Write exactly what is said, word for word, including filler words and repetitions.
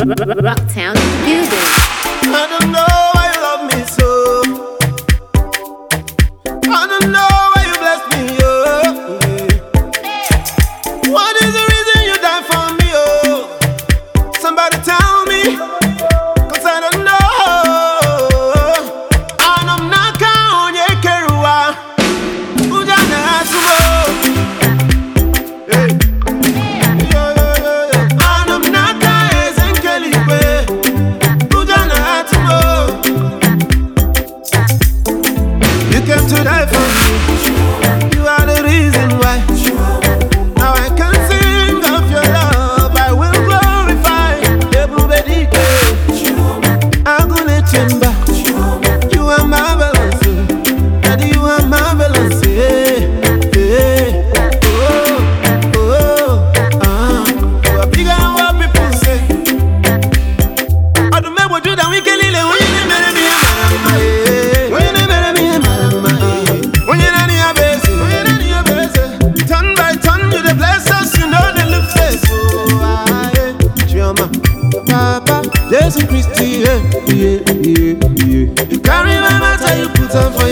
Rocktown Music. I don't know why you love me so. I don't know why you bless me, oh. Yeah. What is the reason you die for me, oh? Somebody tell me, cause I don't know. And I'm not on your keruwa. Ujana asumo. Hey. Yo, yo, yo, yo. And I'm not ezenkelipe. Ujana asumo. You came to die for me. You are the reason why. Now I can sing of your love. I will glorify. Ebubedike. Agune chemba. You are marvelous. Daddy, you are marvelous. Yeah. Yeah. Oh, oh, ah. You are bigger than what people say. I don't know what you do. We can live when you never be a man. When you never be a man. When you're not in your base. When you're not in your base. Turn by turn, you the bless us. You know they look face. Oh, ah, yeah. Chioma, Papa, Jesus Christ, yeah, yeah, yeah, yeah. You carry my matter, you put on for